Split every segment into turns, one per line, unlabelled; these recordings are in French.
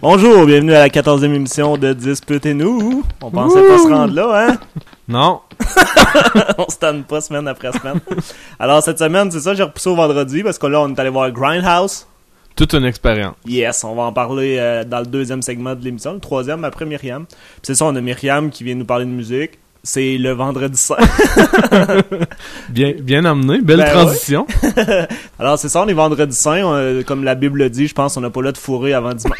Bonjour, bienvenue à la 14e émission de Disputez-nous. On pensait pas se rendre là, hein?
Non.
On se tanne pas semaine après semaine. Alors cette semaine, c'est ça, j'ai repoussé au vendredi parce que là, on est allé voir Grindhouse.
Toute une expérience.
Yes, on va en parler dans le deuxième segment de l'émission, le troisième après Myriam. Puis c'est ça, on a Myriam qui vient nous parler de musique. C'est le vendredi saint.
Bien amené, belle transition.
Ouais. Alors c'est ça, on est vendredi saint, comme la Bible le dit, je pense on n'a pas là de fourrer avant dimanche.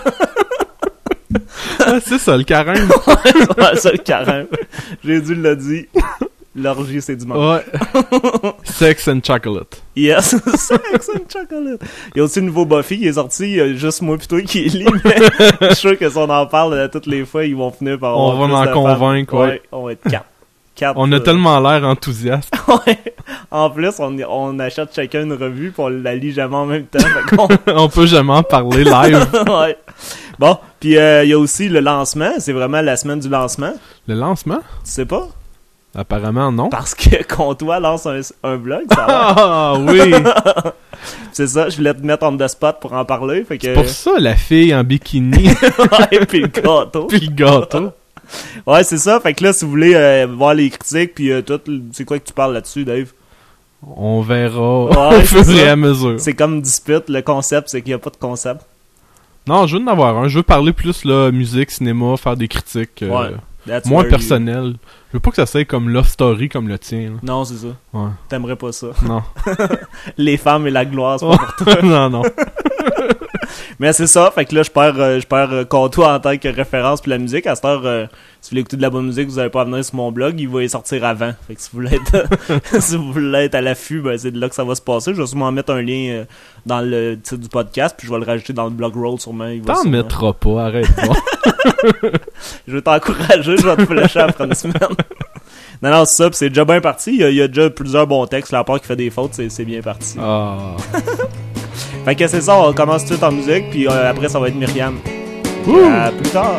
C'est ça le carême.
Ouais, c'est le carême. Jésus l'a dit. L'orgie c'est dimanche.
Ouais. Sex and chocolate.
Yes, Sex and chocolate. Il y a aussi le nouveau Buffy qui est sorti, il y a juste moi plutôt qui lit, mais je suis sûr que si on en parle toutes les fois, ils vont finir par avoir
on va m'en convaincre, ouais.
On va être quatre.
On a tellement l'air enthousiaste.
Ouais. En plus, on achète chacun une revue pis on la lit jamais en même temps.
On peut jamais en parler live.
Ouais. Bon, puis il y a aussi le lancement, c'est vraiment la semaine du lancement.
Le lancement?
Tu sais pas?
Apparemment non.
Parce que Comtois lance un blog, ça va.
Ah oui!
C'est ça, je voulais te mettre on the spot pour en parler. Fait que...
C'est pour ça la fille en bikini.
Ouais, pis le gâteau.
Puis le gâteau.
Ouais, c'est ça. Fait que là, si vous voulez voir les critiques puis tout, c'est quoi que tu parles là-dessus, Dave?
On verra
Ouais,
au fur et à mesure.
C'est comme dispute, le concept, c'est qu'il n'y a pas de concept.
Non, je veux en avoir un. Je veux parler plus là, musique, cinéma, faire des critiques. Moins personnel. Je veux pas que ça soit comme Love Story comme le tien. Là.
Non, c'est ça.
Ouais.
T'aimerais pas ça.
Non.
Les femmes et la gloire, c'est pas pour toi.
Non.
Mais c'est ça, fait que là, je perds Comtois en tant que référence pour la musique. À cette heure, si vous voulez écouter de la bonne musique, vous n'avez pas à venir sur mon blog, il va y sortir avant. Fait que si vous voulez être, si vous voulez être à l'affût, ben c'est de là que ça va se passer. Je vais sûrement mettre un lien dans le titre du podcast, puis je vais le rajouter dans le blog roll sûrement.
T'en mettras pas, arrête pas.
Je vais t'encourager, je vais te flasher après une semaine. Non, c'est ça, pis c'est déjà bien parti. Il y a déjà plusieurs bons textes. La part qui fait des fautes, c'est bien parti.
Ah.
Fait que c'est ça, on commence tout de suite en musique, puis après ça va être Myriam. À plus tard.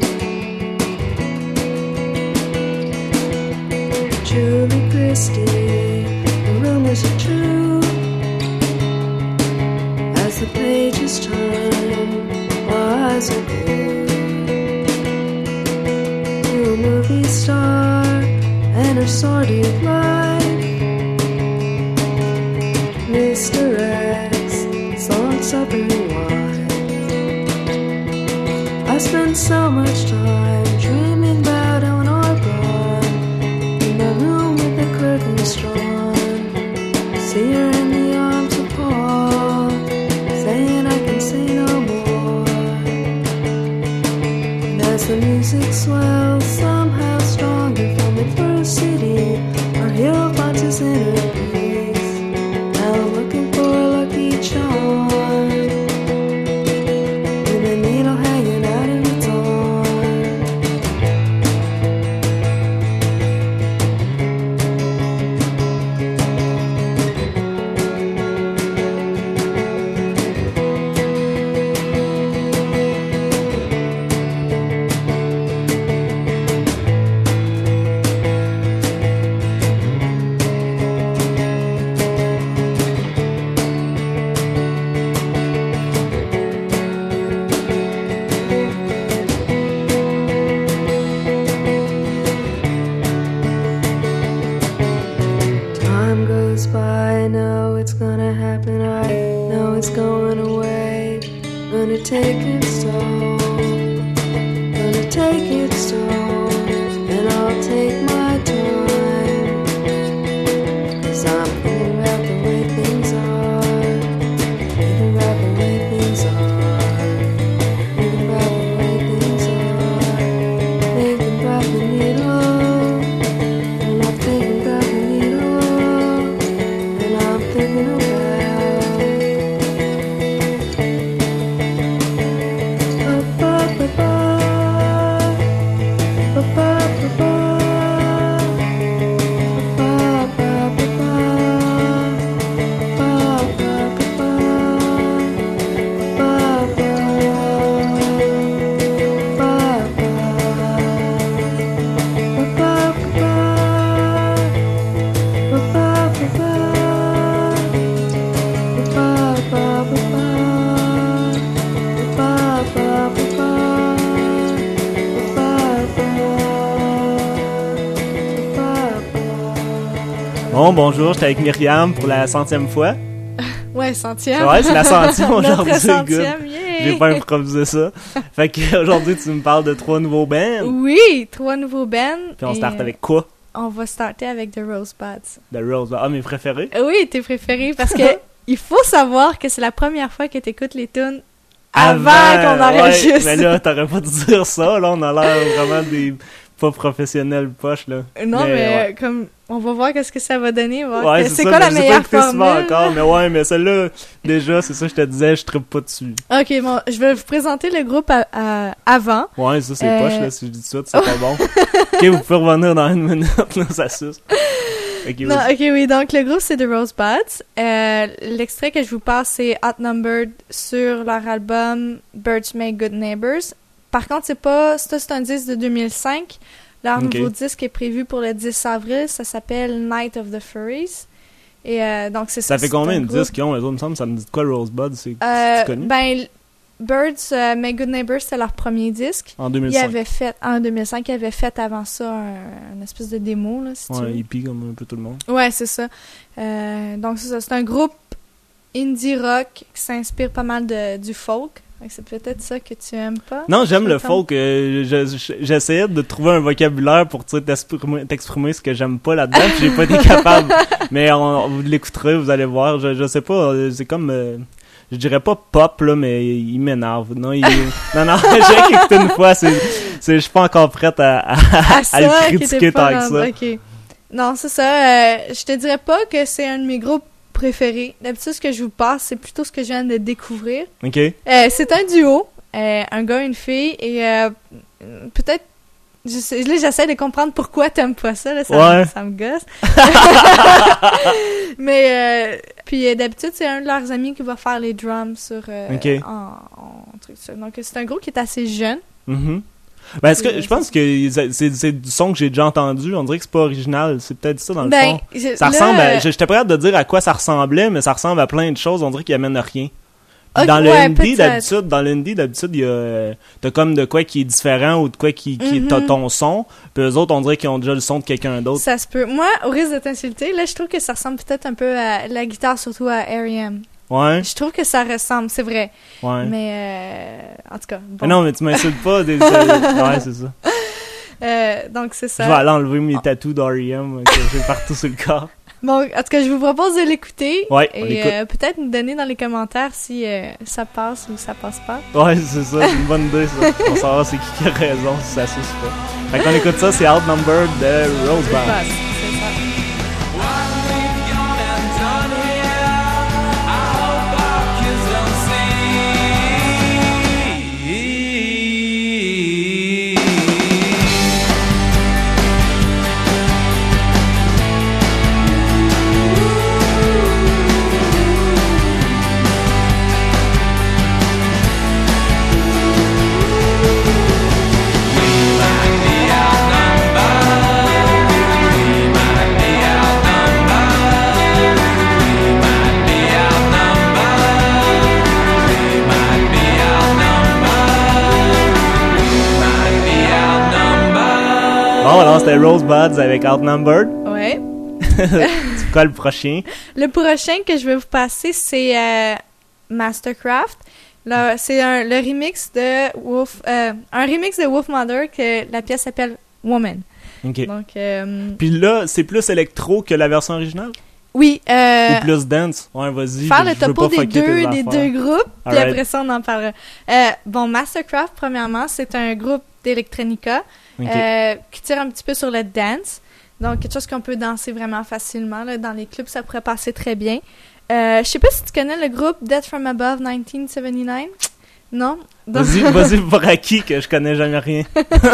Julie Christie, the rumors are true. As the pages turn, our eyes are glued to a movie star and her sordid life. Mr. X, salt, supper, and wine. I spend so much time dreaming about Eleanor Braun in my room with the curtains drawn. See her in the arms of Paul, saying I can say no more. And as the music swells, somehow stronger from the first city, our hero finds his inner peace. Now I'm looking for a lucky charm, with a needle hanging out of its arm. Time goes by, I know it's gonna happen, I know it's going away. Gonna take it slow, gonna take it slow, and I'll take my time. 'Cause I'm thinking about the way things are, thinking about the way things are, thinking about the way things are, thinking about the needle, and I'm thinking about the needle, and I'm thinking about ba ba ba ba.
Bon, bonjour, j'étais avec Myriam pour la 100e fois.
Ouais, 100e.
Ouais, c'est la 100e aujourd'hui.
Notre 100e, yeah.
J'ai pas improvisé ça. Fait qu'aujourd'hui, tu me parles de 3 nouveaux bands.
Oui, 3 nouveaux bands.
Puis on start avec quoi?
On va starter avec The Rosebuds.
The Rosebuds. Ah, mes préférés?
Oui, tes préférés, parce que il faut savoir que c'est la première fois que t'écoutes les tunes avant qu'on enregistre.
Ouais, mais là, t'aurais pas dû dire ça. Là, on a l'air vraiment des pas professionnels poches, là.
Non, mais
ouais.
Comme on va voir qu'est-ce que ça va donner.
Ouais,
c'est quoi la meilleure formule?
Encore, mais ouais, mais celle-là, déjà, c'est ça que je te disais, je trippe pas dessus.
Ok, bon, je vais vous présenter le groupe avant.
Ouais, ça, c'est poche, là, si je dis ça, c'est pas bon. Ok, vous pouvez revenir dans 1 minute, là, ça suce. Okay,
non, ok, oui, donc le groupe c'est The Rosebuds. L'extrait que je vous passe c'est Outnumbered sur leur album Birds Make Good Neighbors. Par contre, c'est un disque de 2005. Leur nouveau disque est prévu pour le 10 avril. Ça s'appelle Night of the Furries. Et donc c'est ça.
Ça fait combien de disques qu'ils ont, eux autres, me semble? Ça me dit de quoi, Rosebud? C'est connu?
Ben, Birds Make Good Neighbors, c'était leur premier disque.
En 2005.
En 2005, ils avaient fait avant ça une espèce de démo, là, si tu veux.
Hippie comme un peu tout le monde.
Ouais, c'est ça. Donc c'est ça. C'est un groupe indie rock qui s'inspire pas mal du folk. C'est peut-être ça que tu aimes pas.
Non, j'aime le folk. J'essayais de trouver un vocabulaire pour t'exprimer ce que j'aime pas là-dedans, puis j'ai pas été capable. Mais vous l'écouterez, vous allez voir. Je sais pas, c'est comme... je dirais pas pop, là, mais il m'énerve. Non, non, j'ai écouté une fois, je suis pas encore prête à le critiquer tant que ça.
Okay. Non, c'est ça. Je te dirais pas que c'est un de mes groupes préférés. D'habitude, ce que je vous passe, c'est plutôt ce que je viens de découvrir.
OK.
C'est un duo, un gars et une fille, et peut-être là, j'essaie de comprendre pourquoi t'aimes pas ça, là, ça me gosse. Mais puis d'habitude, c'est un de leurs amis qui va faire les drums sur en truc ça. Donc c'est un groupe qui est assez jeune.
Mm-hmm. Ben, je pense que c'est du son que j'ai déjà entendu. On dirait que c'est pas original. C'est peut-être ça dans le fond. Ça ressemble j'étais prêt à te dire à quoi ça ressemblait, mais ça ressemble à plein de choses. On dirait qu'il amène à rien. Okay, dans l'indie, d'habitude, il y a, t'as comme de quoi qui est différent ou de quoi qui est ton son. Puis eux autres, on dirait qu'ils ont déjà le son de quelqu'un d'autre.
Ça se peut. Moi, au risque de t'insulter, là, je trouve que ça ressemble peut-être un peu à la guitare, surtout à R.E.M.
Ouais.
Je trouve que ça ressemble, c'est vrai.
Ouais.
Mais, en tout cas, bon.
Mais non, mais tu m'insultes pas. Ouais, c'est ça.
Donc, c'est ça.
Je vais aller enlever mes tatous d'R.E.M. que j'ai partout sur le corps.
Bon, en tout cas, je vous propose de l'écouter.
Ouais,
et peut-être nous donner dans les commentaires si ça passe ou ça passe pas.
Ouais, c'est ça, c'est une bonne idée, ça. On saura c'est qui a raison, si ça suce pas. Fait qu'on écoute ça, c'est Outnumbered de Rosebud.
C'est ça.
Bon, alors c'était Rosebuds avec Outnumbered.
Ouais.
C'est quoi le prochain?
Le prochain que je vais vous passer, c'est Mastercraft. Là, c'est le remix de un remix de Wolfmother que la pièce s'appelle Woman.
OK.
Donc,
puis là, c'est plus électro que la version originale?
Oui.
Ou plus dance? Ouais, vas-y.
Faire le topo des deux groupes, puis
Alright.
après ça, on en parlera. Bon, Mastercraft, premièrement, c'est un groupe d'electronica qui tire un petit peu sur le dance. Donc, quelque chose qu'on peut danser vraiment facilement. Là. Dans les clubs, ça pourrait passer très bien. Je sais pas si tu connais le groupe Death from Above 1979? Non? Donc...
Vas-y pour acquis que je connais jamais rien.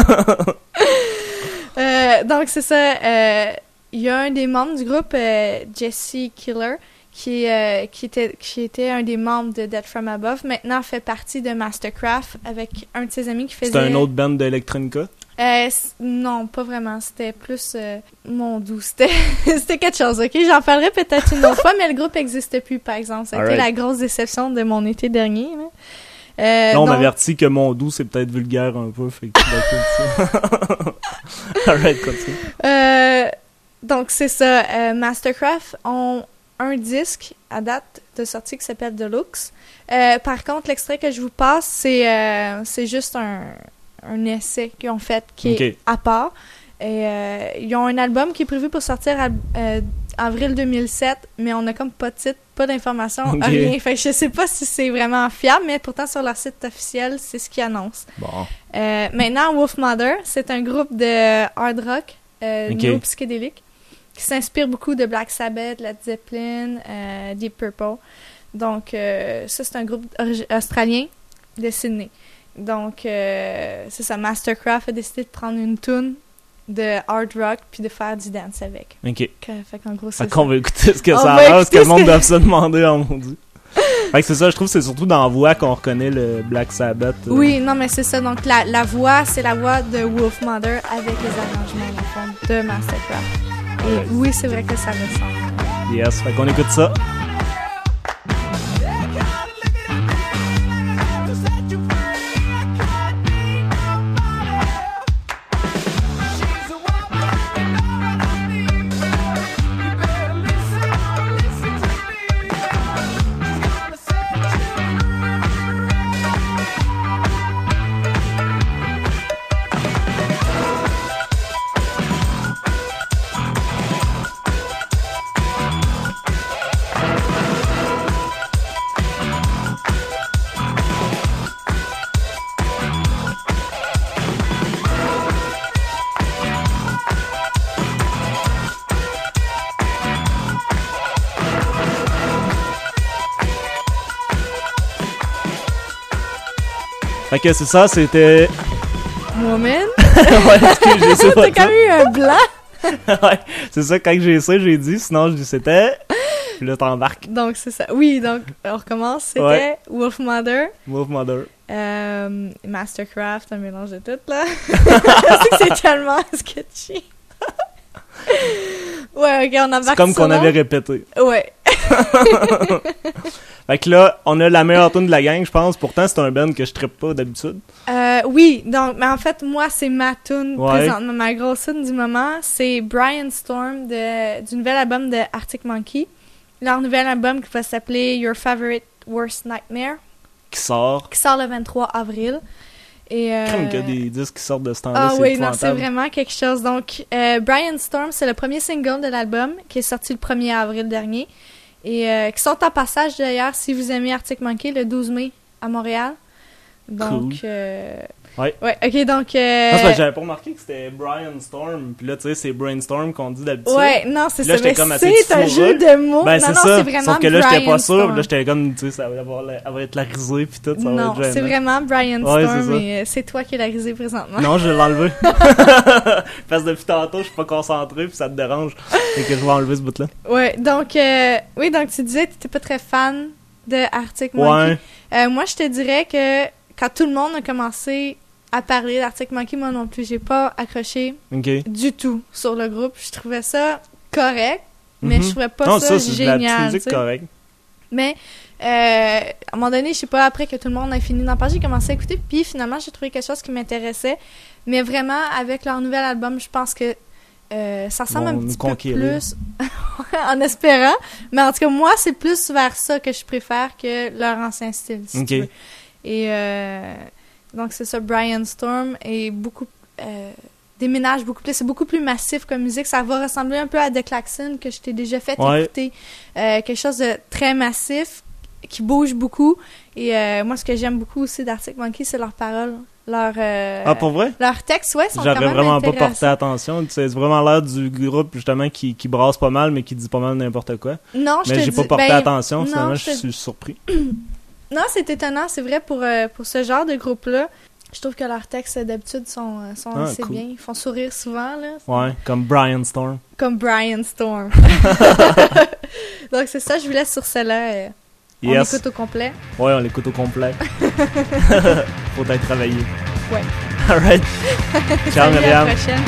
Donc, c'est ça. Il y a un des membres du groupe, Jesse Killer, qui était un des membres de Death from Above. Maintenant, fait partie de Mastercraft avec un de ses amis qui faisait...
C'était un autre band d'Electronica?
Non, pas vraiment. C'était plus... mon doux. C'était quelque chose, OK? J'en parlerai peut-être une autre fois, mais le groupe n'existe plus, par exemple. Ça a été la grosse déception de mon été dernier. Là,
on m'avertit que mon doux, c'est peut-être vulgaire un peu. Fait que ça. Alright, continue.
Donc, c'est ça. Mastercraft ont un disque à date de sortie qui s'appelle Deluxe. Par contre, l'extrait que je vous passe, c'est juste un essai qu'ils ont fait qui est à part. Et ils ont un album qui est prévu pour sortir avril 2007, mais on n'a comme pas de titre, pas d'informations, rien. Fait que je sais pas si c'est vraiment fiable, mais pourtant sur leur site officiel, c'est ce qu'ils annoncent.
Bon.
Maintenant, Wolfmother, c'est un groupe de hard rock néo-psychédélique qui s'inspire beaucoup de Black Sabbath, Led Zeppelin, Deep Purple. Donc, ça, c'est un groupe australien de Sydney. Donc, c'est ça, Mastercraft a décidé de prendre une tune de hard rock puis de faire du dance avec.
OK.
Fait qu'en gros, c'est
fait qu'on va écouter ce que ça a l'air, parce que le monde doit se demander, oh mon Dieu. Fait que c'est ça, je trouve que c'est surtout dans la voix qu'on reconnaît le Black Sabbath.
Oui, non, mais c'est ça. Donc, la voix, c'est la voix de Wolfmother avec les arrangements, dans le fond, de Mastercraft. Et oui, c'est vrai que ça ressemble.
Yes, fait qu'on écoute ça. Fait que c'est ça, c'était...
Woman?
Ouais, j'ai ça.
T'as quand même eu un blanc?
Ouais, c'est ça, quand j'ai ça, j'ai dit, sinon je dis c'était... Puis là, t'embarques.
Donc, c'est ça. Oui, donc, on recommence. C'était Wolfmother.
Wolfmother.
Mastercraft, un mélange de tout, là. C'est tellement sketchy. Ouais, ok, on embarque.
C'est comme qu'on avait répété.
Ouais.
Fait que là, on a la meilleure tune de la gang, je pense. Pourtant, c'est un band que je trippe pas d'habitude.
Oui, donc, mais en fait, moi, c'est ma tune présentement. Ma grosse tune du moment, c'est Brian Storm du nouvel album de Arctic Monkey. Leur nouvel album qui va s'appeler Your Favorite Worst Nightmare.
Qui sort
le 23 avril. Et
crème qu'il y a des disques qui sortent de ce temps-là,
c'est oui, non, c'est vraiment quelque chose. Donc, Brian Storm, c'est le premier single de l'album qui est sorti le 1er avril dernier. Et qui sont en passage d'ailleurs, si vous aimez Arctic Monkey, le 12 mai à Montréal. Donc,
cool.
Ouais, ok, donc...
Non, c'est j'avais pas remarqué que c'était Brian Storm, puis là, tu sais, c'est Brainstorm qu'on dit d'habitude.
Ouais, non, c'est
là,
ça, mais
comme
c'est un jeu de mots.
Ben,
non,
c'est
ça.
Ça.
C'est vraiment
Sauf que là, j'étais pas sûr,
Storm.
là, j'étais comme, tu sais, ça va être la risée, puis tout, ça
non,
va être
c'est vraiment Brian
ouais,
Storm, mais c'est toi qui es la risée présentement.
Non, je vais l'enlever. Parce que depuis tantôt, je suis pas concentré, puis ça te dérange. Fait que je vais enlever ce bout-là.
Ouais, donc, oui, donc tu disais que t'étais pas très fan de Arctic Monkey. Ouais. Moi, je te dirais que quand tout le monde a commencé à parler d'Arctic Monkey, moi non plus, j'ai pas accroché du tout sur le groupe. Je trouvais ça correct, mais je trouvais pas ça génial. Non, ça, c'est de la musique correcte. Mais, à un moment donné, je sais pas, après que tout le monde a fini d'en parler, j'ai commencé à écouter, puis finalement, j'ai trouvé quelque chose qui m'intéressait. Mais vraiment, avec leur nouvel album, je pense que ça ressemble un petit peu plus, en espérant. Mais en tout cas, moi, c'est plus vers ça que je préfère que leur ancien style, si tu veux. Et donc, c'est ça, Brian Storm est déménage beaucoup plus, c'est beaucoup plus massif comme musique. Ça va ressembler un peu à The Klaxon que je t'ai déjà fait écouter. Quelque chose de très massif, qui bouge beaucoup. Et moi, ce que j'aime beaucoup aussi d'Arctic Monkey, c'est leurs paroles.
Pour vrai?
Leurs textes, sont quand même
J'aurais vraiment pas porté attention. C'est vraiment l'air du groupe, justement, qui brasse pas mal, mais qui dit pas mal n'importe quoi.
Non,
mais j'ai pas porté attention, finalement, je suis surpris.
Non, c'est étonnant, c'est vrai, pour ce genre de groupe-là. Je trouve que leurs textes, d'habitude, sont assez bien. Ils font sourire souvent, là.
Ouais, comme Brian Storm.
Comme Brian Storm. Donc, c'est ça, je vous laisse sur celle-là. On l'écoute au complet.
Ouais, on l'écoute au complet. Faut être travaillé.
Ouais.
Alright. Ciao, Myriam.
À la prochaine.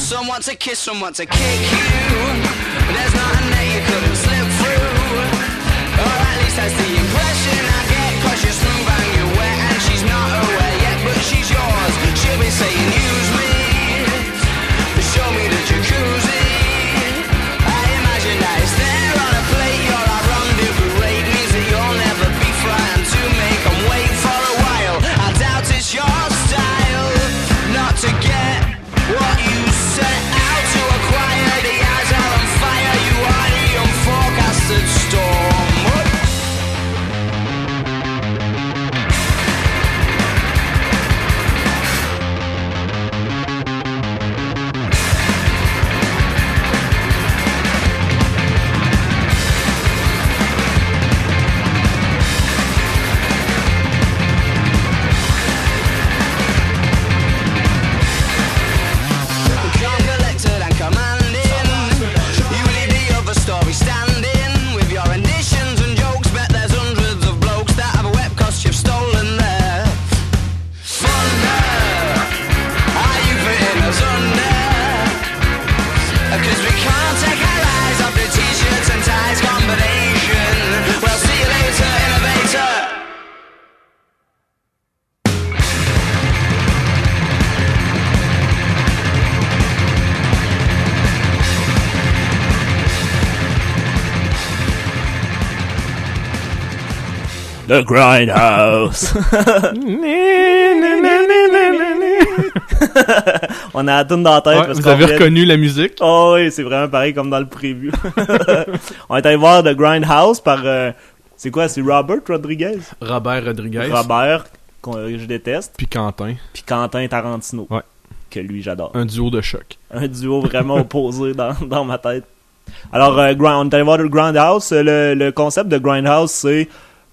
Someone to kiss, someone to kick you. There's nothing that you couldn't slip through. Or at least that's the impression I get. Cause you're smooth and you're wet and she's not aware yet, but she's yours. She'll be saying use me, show me the jacuzzi. I imagine that it's there on a plate. Or a rendezvous rate means that you'll never be frightened to make them wait for a while. I doubt it's your style not to get what you set out to acquire. The eyes are on fire, you are the unforecasted storm.
The Grindhouse. On a la toune dans la tête.
Ouais,
parce
vous avez reconnu la musique?
Oh oui, c'est vraiment pareil comme dans le preview. On est allé voir The Grindhouse par... c'est quoi? C'est Robert Rodriguez?
Robert Rodriguez.
Robert, que je déteste.
Puis Quentin.
Puis Quentin Tarantino.
Ouais.
Que lui, j'adore.
Un duo de choc.
Un duo vraiment opposé dans ma tête. Alors, on est allé voir The Grindhouse. Le concept de Grindhouse, c'est...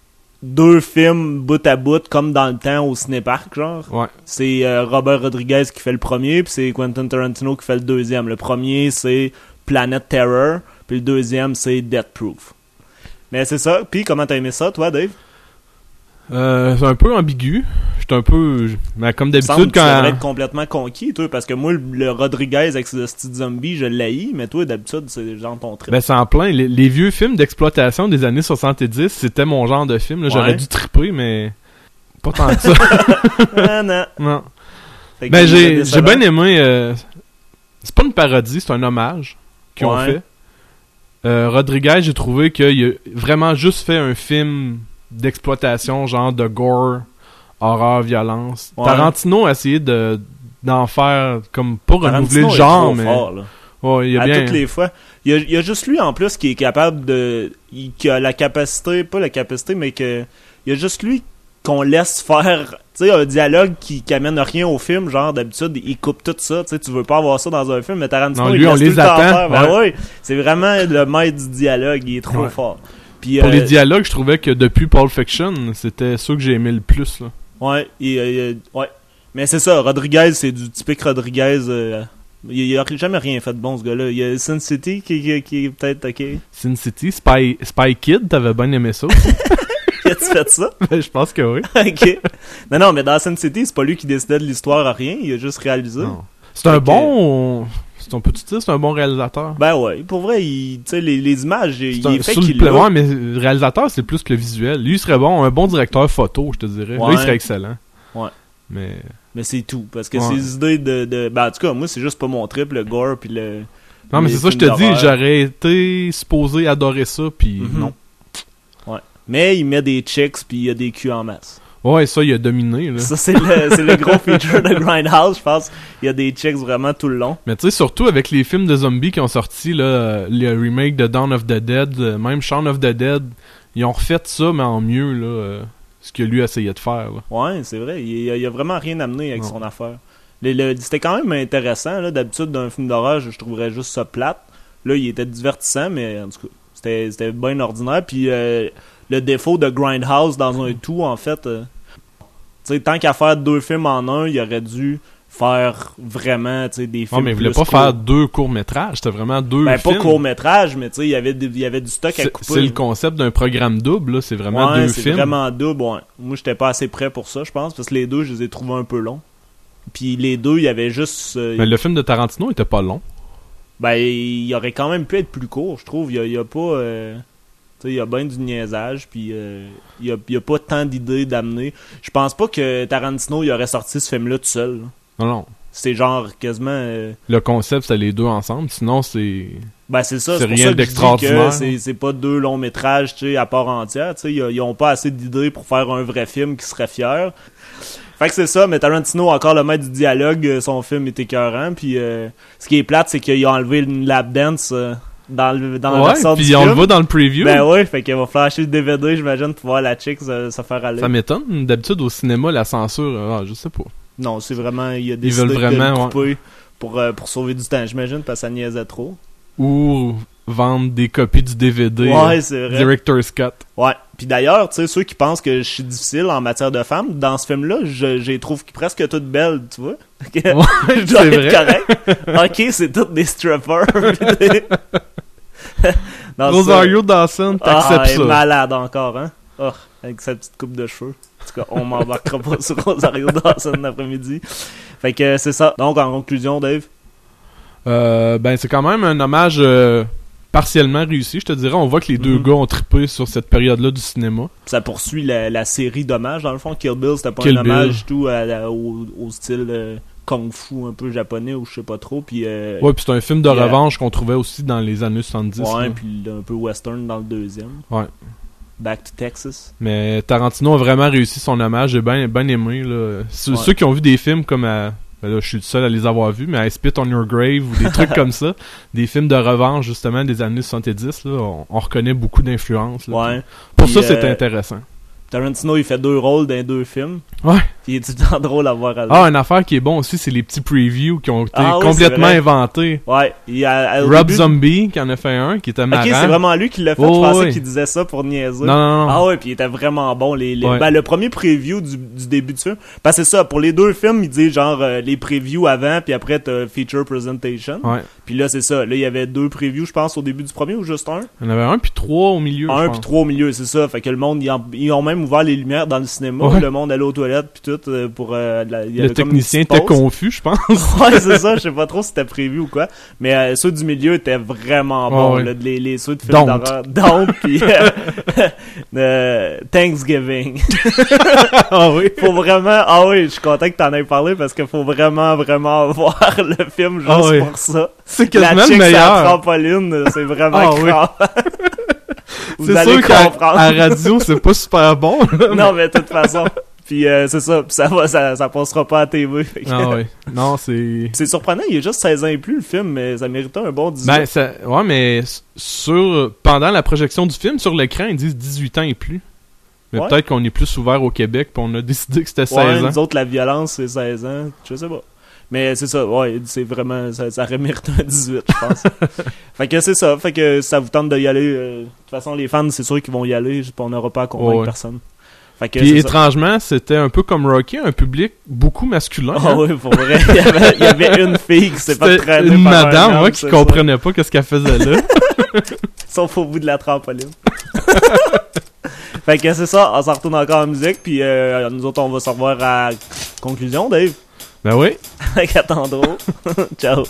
2 films bout à bout comme dans le temps au cinépark genre.
Ouais.
C'est Robert Rodriguez qui fait le premier puis c'est Quentin Tarantino qui fait le deuxième. Le premier c'est Planet Terror puis le deuxième c'est Death Proof. Mais c'est ça. Puis comment t'as aimé ça toi Dave?
C'est un peu ambigu. J'étais un peu... Mais comme d'habitude
quand... Tu devrais
quand...
être complètement conquis, toi, parce que moi, le Rodriguez avec ce style zombie, je l'haïs, mais toi, d'habitude, c'est genre ton trip.
Ben, c'est en plein. Les vieux films d'exploitation des années 70, c'était mon genre de film. Là. Ouais. J'aurais dû triper, mais... Pas tant que ça.
Ah, non.
Non. Ben, j'ai bien aimé... C'est pas une parodie, c'est un hommage qu'ils ont fait. Rodriguez, j'ai trouvé qu'il a vraiment juste fait un film d'exploitation, genre de gore, horreur, violence. Ouais. Tarantino a essayé d'en faire comme pas renouveler le genre, mais
fort, là.
Ouais, il y a
à
bien...
toutes les fois. Il y a juste lui en plus qui est capable de... qui a la capacité, pas la capacité, mais que il y a juste lui qu'on laisse faire, tu sais, un dialogue qui amène rien au film, genre d'habitude il coupe tout ça, tu sais, tu veux pas avoir ça dans un film, mais Tarantino
non, lui,
il
on
laisse
les
tout le temps
attend.
faire. Ben oui, c'est vraiment le maître du dialogue, il est trop fort. Puis,
pour les dialogues, je trouvais que depuis Pulp Fiction, c'était ceux que j'ai aimé le plus là.
Ouais, ouais. Mais c'est ça, Rodriguez, c'est du typique Rodriguez. Il a jamais rien fait de bon, ce gars-là. Il y a Sin City qui est peut-être ok.
Sin City, Spy Kid, t'avais bien aimé ça.
As-tu fait ça?
Ben, je pense que oui.
Ok. Non, mais dans Sin City, c'est pas lui qui décidait de l'histoire à rien, il a juste réalisé. Non.
C'est un bon... On peut-tu dire c'est un bon réalisateur? Ben
ouais, pour vrai, tu sais, les images, il est fait qu'il
l'a. Ouais, mais le réalisateur, c'est plus que le visuel. Lui, il serait bon, un bon directeur photo, je te dirais. Ouais. Là, il serait excellent.
Ouais. Mais c'est tout, parce que
ouais.
ces idées de... Ben, en tout cas, moi, c'est juste pas mon trip, le gore, puis le...
Non, mais c'est ça, je te dis, j'aurais été supposé adorer ça, puis non.
Ouais. Mais il met des chicks, puis il y a des culs en masse.
Ouais, ça, il a dominé, là.
Ça, c'est le gros feature de Grindhouse, je pense. Il y a des chicks vraiment tout le long.
Mais tu sais, surtout avec les films de zombies qui ont sorti, là, le remake de Dawn of the Dead, même Shaun of the Dead, ils ont refait ça, mais en mieux, là, ce que lui essayait de faire, là.
Ouais, c'est vrai. Il a vraiment rien amené avec son affaire. C'était quand même intéressant, là. D'habitude, d'un film d'horreur, je trouverais juste ça plate. Là, il était divertissant, mais en tout cas, c'était bien ordinaire. Puis le défaut de Grindhouse dans un tout, en fait, tu sais, tant qu'à faire 2 films en un, il aurait dû faire vraiment, tu sais, des films.
Ouais, mais il voulait pas faire 2 courts-métrages, c'était vraiment 2 films.
Pas court-métrage, mais tu sais, il y avait du stock à couper.
C'est le concept d'un programme double, là, c'est vraiment 2 films.
C'est vraiment double, ouais. Moi, j'étais pas assez prêt pour ça, je pense, parce que les deux, je les ai trouvés un peu longs. Puis les deux, il y avait juste...
Mais le film de Tarantino était pas long.
Ben, il aurait quand même pu être plus court, je trouve. Il y a pas... tu sais, il y a bien du niaisage, puis il y a pas tant d'idées d'amener. Je pense pas que Tarantino, il aurait sorti ce film-là tout seul. Là.
Non.
C'est genre quasiment...
Le concept, c'est les deux ensemble. Sinon, c'est...
Ben, c'est ça.
C'est
pour
rien
ça que
d'extraordinaire.
je dis que c'est pas 2 longs métrages, tu sais, à part entière. Tu sais, ils ont pas assez d'idées pour faire un vrai film qui serait fier. Fait que c'est ça, mais Tarantino, encore le maître du dialogue, son film est écœurant. Puis ce qui est plate, c'est qu'il a enlevé une lap dance dans la version du
puis
film.
on le voit dans le preview.
Ben ouais, fait qu'il va falloir acheter le DVD, j'imagine, pour voir la chick se faire aller.
Ça m'étonne. D'habitude, au cinéma, la censure, je sais pas.
Non, c'est vraiment... Il a
Ils
décidé
veulent
de
vraiment,
le couper pour sauver du temps, j'imagine, parce que ça niaisait trop.
Ou vendre des copies du DVD
Ouais, c'est vrai.
Director's Cut.
Ouais. Puis d'ailleurs, tu sais, ceux qui pensent que je suis difficile en matière de femmes, dans ce film-là, je les trouve presque toutes belles, tu vois.
Ouais,
je dois
c'est
être
vrai.
correct. Ok, c'est toutes des strippers.
Rosario Dawson, t'acceptes
elle est
ça.
malade encore, hein. Oh, avec sa petite coupe de cheveux. En tout cas, on m'embarquera pas sur Rosario Dawson l'après-midi. Fait que c'est ça. Donc, en conclusion, Dave?
Ben, c'est quand même un hommage partiellement réussi, je te dirais. On voit que les deux gars ont trippé sur cette période-là du cinéma.
Ça poursuit la série d'hommages. Dans le fond, Kill Bill, c'était pas
Kill
un hommage
Bill.
tout au style kung fu un peu japonais ou je sais pas trop. Puis,
Ouais, puis c'est un film de revanche qu'on trouvait aussi dans les années 70.
ouais,
là.
puis un peu western dans le deuxième.
Ouais.
Back to Texas.
Mais Tarantino a vraiment réussi son hommage. J'ai bien aimé. Là. Ceux qui ont vu des films comme... ben là, je suis le seul à les avoir vus, mais I Spit on Your Grave ou des trucs comme ça. Des films de revanche, justement, des années 70. Là, on reconnaît beaucoup d'influence. Là.
Ouais.
Pour
Puis,
ça, c'est intéressant.
Tarantino, il fait 2 rôles dans 2 films.
Ouais.
Puis il est tout le temps drôle à voir à
Ah, une affaire qui est bon aussi, c'est les petits previews qui ont été
oui,
complètement
c'est vrai.
inventés.
Ouais. Au
Rob
début...
Zombie, qui en a fait un, qui était marrant.
Ok, c'est vraiment lui qui l'a fait.
Oh,
je pensais
oui.
qu'il disait ça pour niaiser.
Non.
Ah ouais, puis il était vraiment bon.
Ouais.
Ben, le premier preview du début du film. Parce que c'est ça, pour les 2 films, il dit genre les previews avant, puis après t'as feature presentation.
Ouais.
Puis là, c'est ça. Là, il y avait 2 previews, je pense, au début du premier ou juste un.
Il y en avait un, puis 3 au milieu. je
1
pense.
puis 3 au milieu, c'est ça. Fait que le monde, ils ont même ouvert les lumières dans le cinéma.
Ouais.
Le monde allait aux toilettes, puis tout, pour... il y
Le
avait comme une
technicien
petite
était
pause.
confus, je pense.
Ouais, c'est ça. Je sais pas trop si c'était prévu ou quoi. Mais ceux du milieu étaient vraiment bons.
ouais.
Là, les ceux de films d'horreur. Don't, puis Thanksgiving.
Ah oui.
Faut vraiment... Ah oui, je suis content que t'en aies parlé parce qu'il faut vraiment voir le film juste
Ah oui.
pour ça.
C'est
La
quasiment
chick
le
sur la
meilleur.
trampoline, c'est vraiment
Ah oui.
crampant. Vous
C'est
allez
sûr qu'à
comprendre.
à radio, c'est pas super bon. là,
Non, mais de toute façon. Puis c'est ça. Puis ça passera pas à TV. Fait que-
Ah oui. Non, c'est...
C'est surprenant, il est juste 16 ans et plus le film, mais ça méritait un bon 18.
Ben, ouais, mais pendant la projection du film, sur l'écran, ils disent 18 ans et plus. Mais
Ouais.
peut-être qu'on est plus ouvert au Québec, puis on a décidé que c'était 16
ouais,
ans.
nous autres, la violence, c'est 16 ans. Je sais pas. Mais c'est ça, ouais, c'est vraiment... Ça aurait mérité un 18, je pense. Fait que c'est ça. Fait que ça vous tente d'y aller. De toute façon, les fans, c'est sûr qu'ils vont y aller. On n'aura pas à convaincre
Ouais.
personne. Fait que
Puis
c'est ça.
étrangement, c'était un peu comme Rocky, un public beaucoup masculin.
Ah
hein.
oui, pour vrai. Il y avait une fille qui s'est pas
C'était
traînée
une
par un
madame,
homme,
ouais, qui
c'est
comprenait pas qu'est-ce qu'elle faisait là.
ça. Sauf au bout de la trampoline. Fait que c'est ça, on s'en retourne encore en musique, puis nous autres, on va se revoir à conclusion, Dave.
Ben oui.
Avec Attendro. Ciao.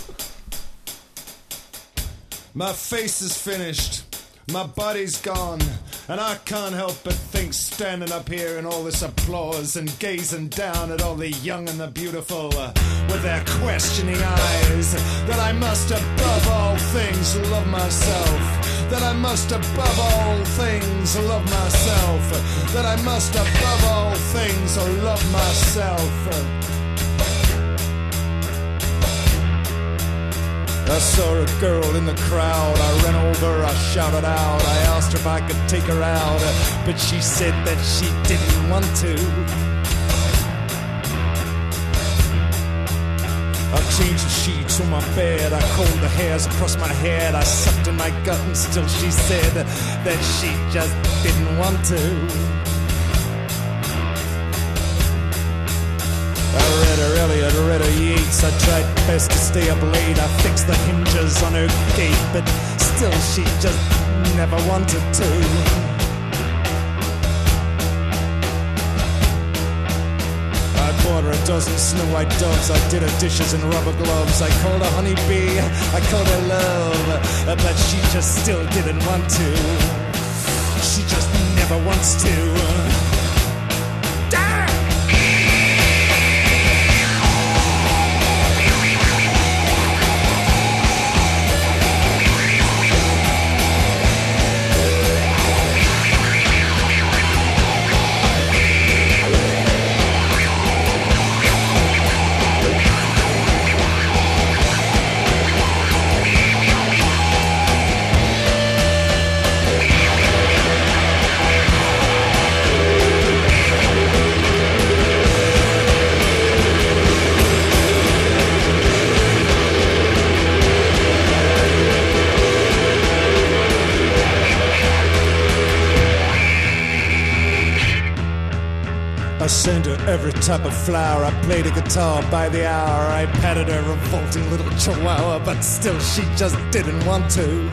My face is finished. My body's gone. And I can't help but think, standing up here in all this applause and gazing down at all the young and the beautiful with their questioning eyes, that I must above all things love myself. That I must above all things love myself. That I must above all things love myself. I saw a girl in the crowd, I ran over, I shouted out, I asked her if I could take her out, but she said that she didn't want to. I changed the sheets on my bed, I combed the hairs across my head, I sucked in my gut and still she said that she just didn't want to. I read her Eliot, read her Yeats, I tried best to stay up late, I fixed the hinges on her gate, but still she just never wanted to. I bought her a dozen Snow White doves. I did her dishes in rubber gloves. I called her honeybee, I called her love, but she just still didn't want to. She just never wants to. Damn! I sent her every type of flower. I played a guitar by the hour. I patted her revolting little chihuahua, but still she just didn't want to.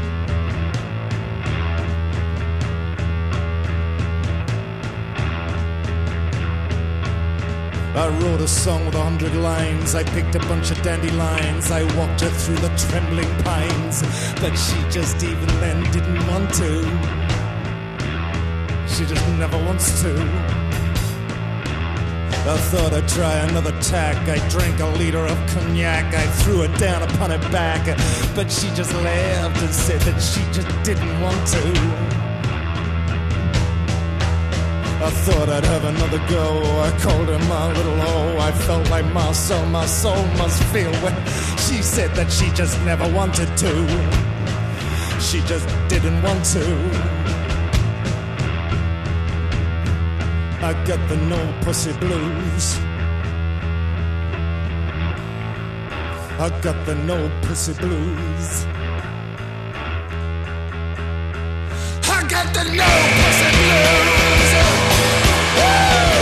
I wrote a song with 100 lines. I picked a bunch of dandelions. I walked her through the trembling pines, but she just even then didn't want to. She just never wants to. I thought I'd try another tack. I drank a liter of cognac. I threw her down upon her back, but she just laughed and said that she just didn't want to. I thought I'd have another go. I called her my little hoe. I felt like my soul must feel when she said that she just never wanted to. She just didn't want to. I got the no pussy blues. I got the no pussy blues. I got the no pussy blues. Woo!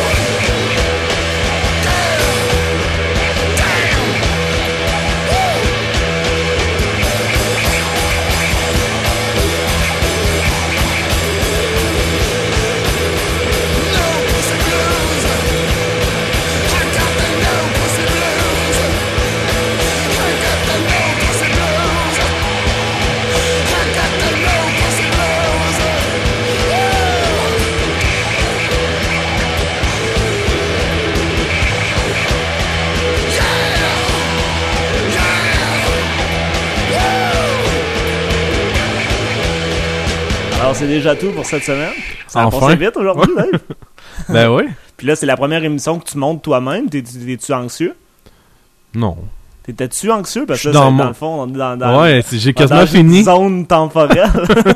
Alors, c'est déjà tout pour cette semaine. Ça a
Enfin.
passé vite aujourd'hui, Dave.
Ben oui.
Puis là, c'est la première émission que tu montes toi-même. T'es-tu anxieux?
Non.
T'étais-tu anxieux? Parce que
Je
là,
suis
c'est
dans
dans le fond, on est dans
Ouais, j'ai quasiment
dans
fini.
une zone temporelle.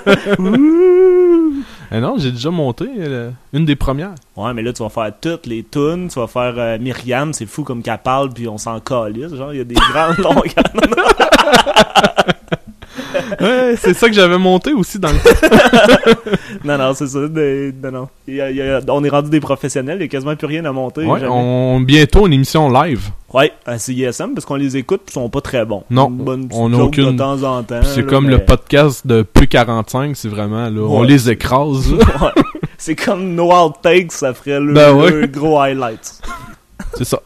Non, j'ai déjà monté une des premières.
Ouais, mais là, tu vas faire toutes les tunes. Tu vas faire Myriam, c'est fou comme qu'elle parle, puis on s'en calisse. Genre, il y a des grandes longueurs.
Ouais, c'est ça que j'avais monté aussi dans le temps.
Non, c'est ça. Non. On est rendu des professionnels, il n'y a quasiment plus rien à monter.
Ouais, bientôt une émission live.
Ouais, à CISM, parce qu'on les écoute, puis ils sont pas très bons.
Non,
Une bonne petite
on n'a
joke
aucune.
de temps en temps.
Puis c'est
là,
comme
mais-
le podcast de plus 45, c'est vraiment là, on
Ouais.
les écrase. Là.
Ouais. C'est comme No Outtakes, ça ferait le,
Ben ouais.
le gros highlight.
C'est ça.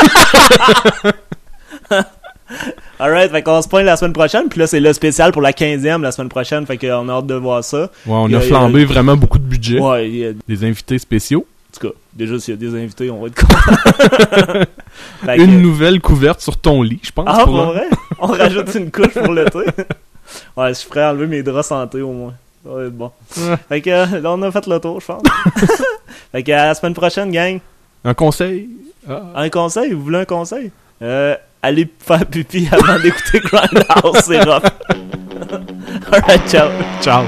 Alright, fait qu'on se pointe la semaine prochaine, puis là c'est le spécial pour la 15e la semaine prochaine, fait qu'on a hâte de voir ça.
Ouais, on
Il y
a
a-
flambé vraiment beaucoup de budget.
Ouais, il y a-
Des invités spéciaux.
en tout cas, déjà s'il y a des invités, on va être contents. Fait que-
Une nouvelle couverte sur ton lit, je pense.
Ah,
pour
pour vrai? On rajoute une couche pour l'été? Ouais, je ferais enlever mes draps santé au moins. Ça va être bon.
Ouais.
Fait que là, on a fait le tour, je pense. Fait que à la semaine prochaine, gang.
Un conseil. Ah.
Un conseil? Vous voulez un conseil? Allez faire pipi avant d'écouter Grindhouse, c'est rough. Alright, ciao.
Ciao.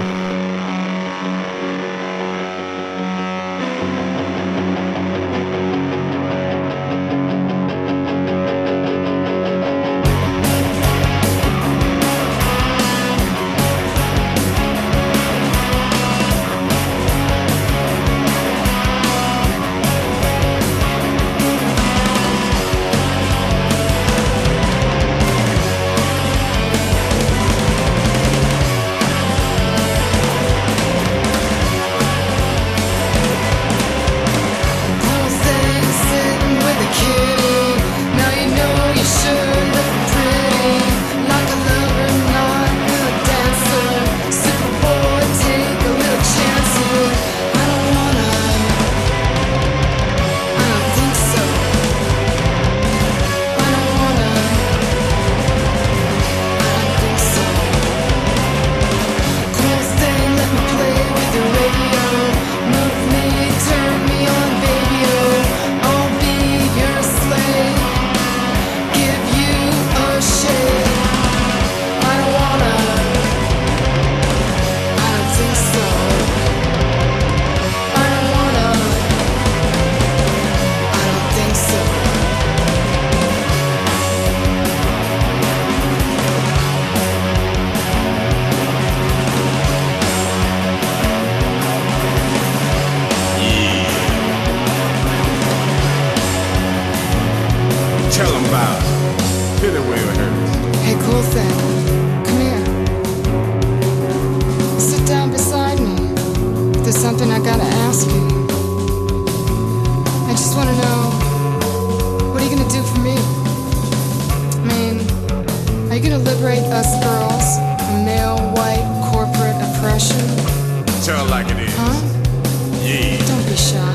us girls from male white corporate oppression?
Tell like it is.
Huh?
Yeah.
Don't be shy.